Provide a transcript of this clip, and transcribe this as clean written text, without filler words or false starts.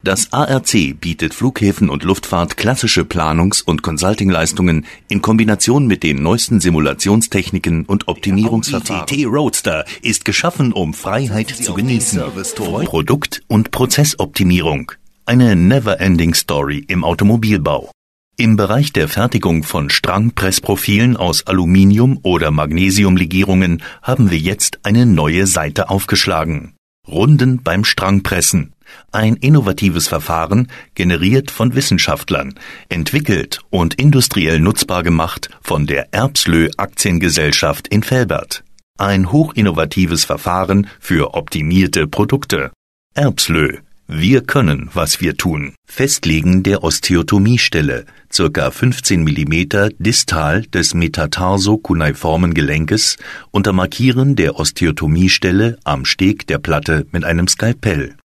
Das ARC bietet Flughäfen und Luftfahrt klassische Planungs- und Consulting-Leistungen in Kombination mit den neuesten Simulationstechniken und Optimierungsverfahren. Der Audi TT Roadster ist geschaffen, um Freiheit zu genießen. Produkt- und Prozessoptimierung. Eine never-ending Story im Automobilbau. Im Bereich der Fertigung von Strangpressprofilen aus Aluminium- oder Magnesiumlegierungen haben wir jetzt eine neue Seite aufgeschlagen. Runden beim Strangpressen. Ein innovatives Verfahren, generiert von Wissenschaftlern, entwickelt und industriell nutzbar gemacht von der Erbslöh Aktiengesellschaft in Velbert. Ein hochinnovatives Verfahren für optimierte Produkte. Erbslöh. Wir können, was wir tun. Festlegen der Osteotomiestelle, ca. 15 mm distal des metatarso-cuneiformen Gelenkes, unter Markieren der Osteotomiestelle am Steg der Platte mit einem Skalpell.